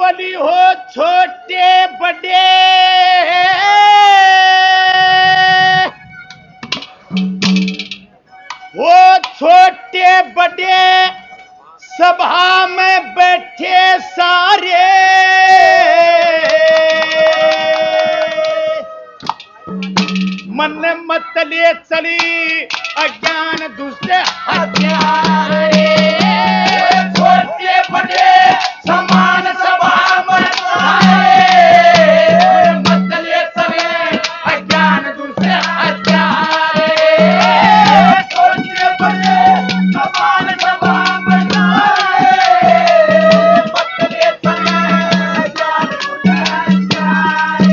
बोली हो छोटे बड़े वो छोटे बड़े सभा में बैठे सारे मन मत ले चली अज्ञान दूसरे हत्यारे छोटे बड़े समान सभा में सारे मत ले चले अज्ञान दूसरे हत्यारे छोटे बड़े समान सभा में सारे मत ले चले अज्ञान दूसरे हत्यारे।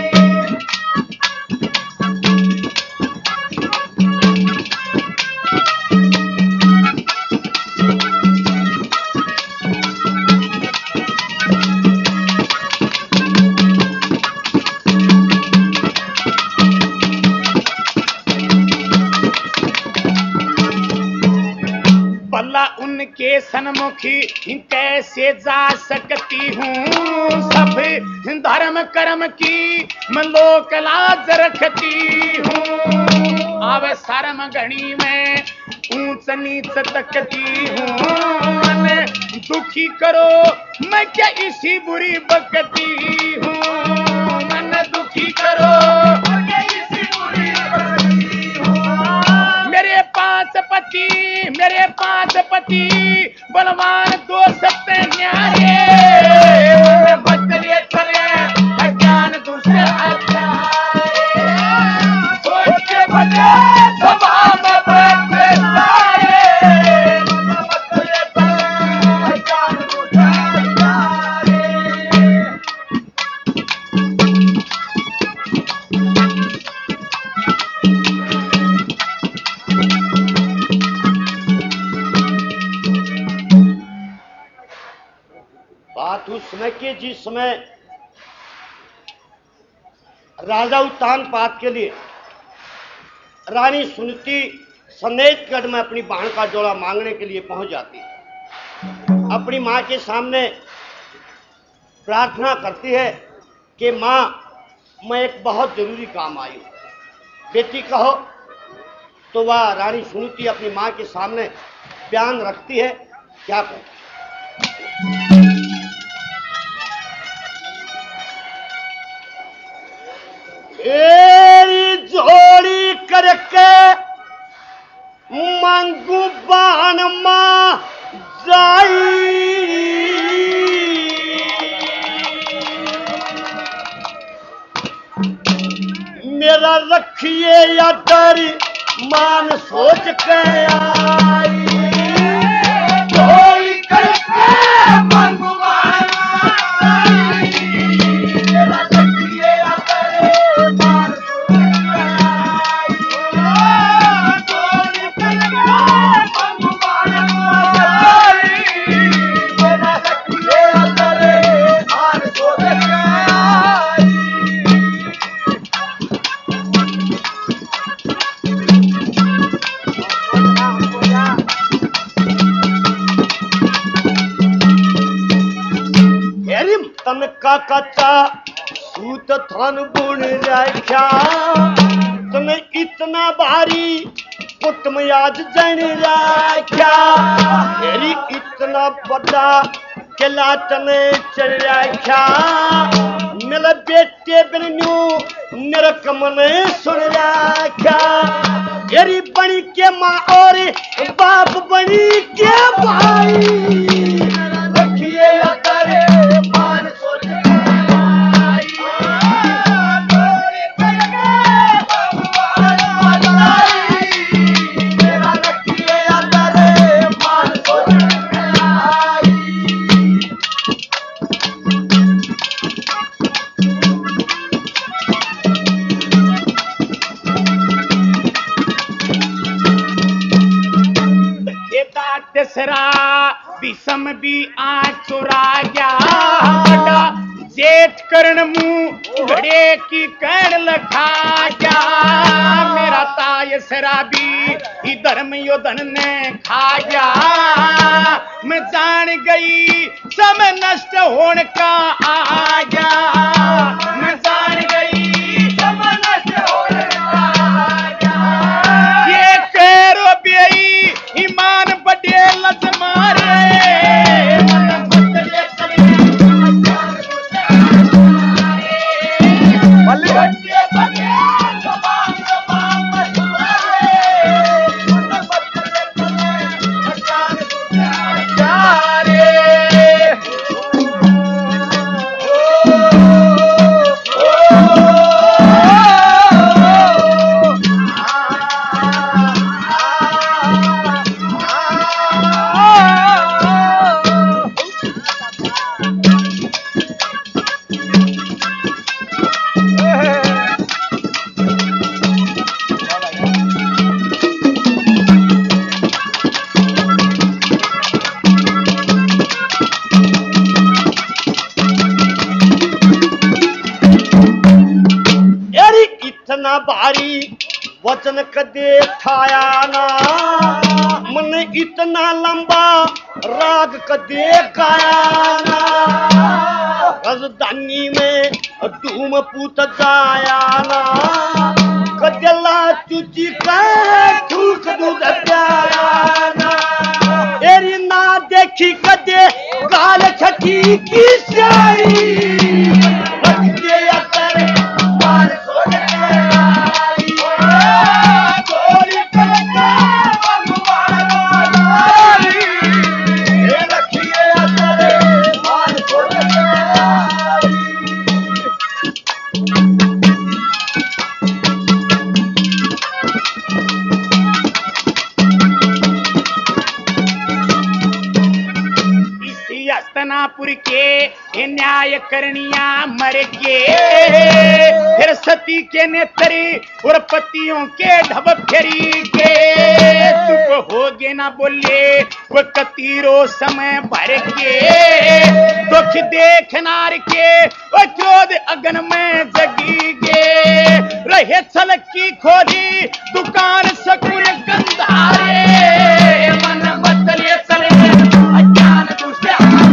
भला उनके सन्मुखी कैसे जा सकती हूँ सब धर्म कर्म की मैं लोक लाज रखती हूँ अब शर्म घड़ी में ऊंच नीच तकती हूँ मन दुखी करो मैं क्या इसी बुरी बकती हूँ मन दुखी करो मैं क्या इसी बुरी बकती हूँ। मेरे पांच पति बलवान दो सत्य न्यारे बदले चले अज्ञान दूसरे हत्यारे सोचे बने सभा में बैठे सारे बदले चले अज्ञान दूसरे हत्यारे। बात उस समय की जिस समय राजा उत्तानपाद के लिए रानी सुनीति सनेतगढ़ में अपनी बहन का जोड़ा मांगने के लिए पहुंच जाती है। अपनी मां के सामने प्रार्थना करती है कि मां मैं एक बहुत जरूरी काम आई हूं, बेटी कहो। तो वह रानी सुनीति अपनी मां के सामने बयान रखती है, क्या कहती एरी जोड़ी करके मांगू बाण मां जाई मेरा रखिए या डर मान सोच के आई जोड़ी करके मांगू बाण मां जाई मेरा रखिए या डर मान सोच के आई जोड़ी करके मांगू बाण मां जाई मेरा रखिए या डर मान सोच के आई। तनका कच्चा सूत थन बुन रखा तने इतना भारी कुटुम याद जन रखा तेरी इतना बड़ा किला तने चल रखा मिल बेटे बिनु निरकम ने सुन रखा तेरी बनी के माँ और बाप बनी के भाई रखिए करे मान सोच दसरा विषम भी आ चुरा गया जे सेठ करण मुंह घड़े की कण लखा जा मेरा ताय शराबी ही धर्म योधन ने खा जा मैं जान गई समय नष्ट होने का आ जा मैं जान गई समय नष्ट होने का आ जा ये करो बेई ईमान बड़े लज मारे भारी वचन कदे ठाया ना मन इतना लंबा राग कदे गाया ना राजधानी में धूम पूत जाया ना कदला तुझी का थूक दूध प्याया ना एरी ना देखी कदे गाल छठी की स्याही हस्तनापुर के न्याय करनिया मर के फिर सती के नेत्री और पतियों के ढब फेरी के चुप हो गे ना बोले वो कतीरो समय भर के दुख देखनार के वो क्रोध अगन में जगी गे रहे छल की खोली दुकान सकुन गंधारे मन बदले चले अज्ञान दूसरे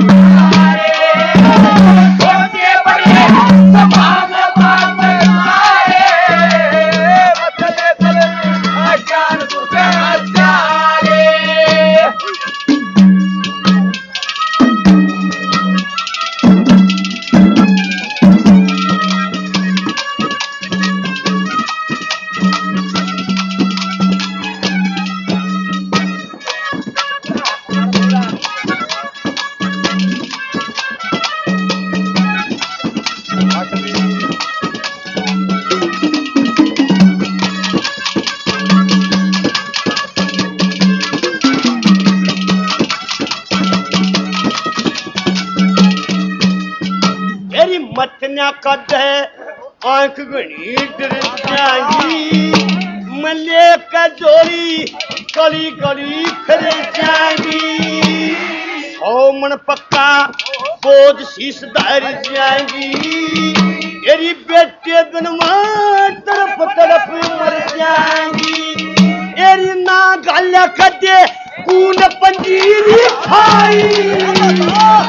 मथन्या कद आंख घनी डर जाएगी मले का जोड़ी गली गली फिर जाएगी 100 मन पक्का बोझ शीश धर जाएगी तेरी बेटे बिनमा तरफ तरफ मर जाएगी तेरी ना गाल्या कदे कून पंजीरी खाई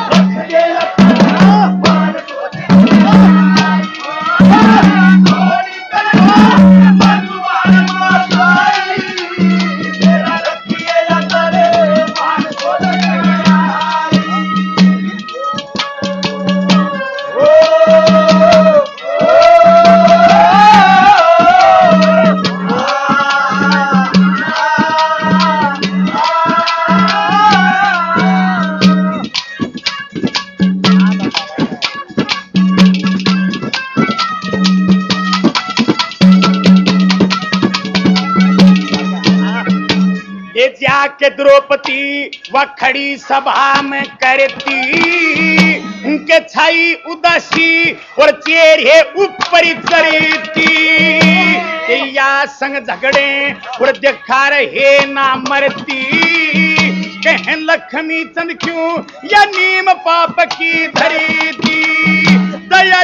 जाके द्रौपदी वह खड़ी सभा में करती उनके छाई उदासी और चेहरे ऊपर चढ़ती या संग झगड़े और देखा रहे ना मरती कहें लक्ष्मी चंद क्यों या नीम पाप की धरी थी दया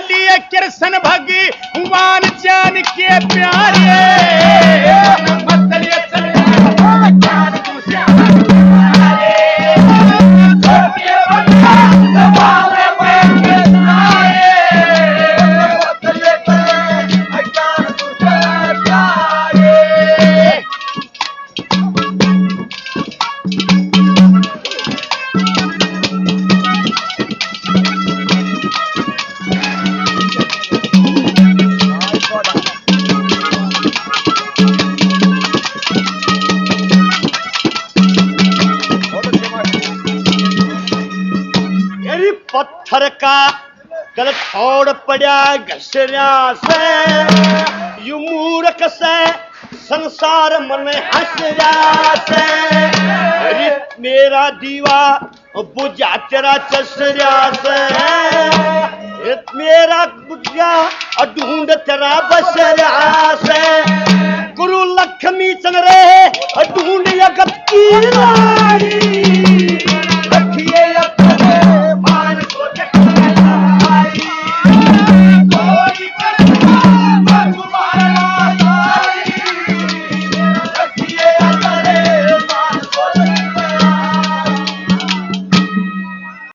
पत्थर का गल छोड़ पड़ा घसरिया से, यू मूर्ख से संसार मन हंसरा से, अरे मेरा दीवा बुझा तेरा चसरा से, मेरा बुझा ढूंढ तेरा बसरा से, गुरु लक्ष्मी चंद्र ढूंढ अगत्ती लाड़ी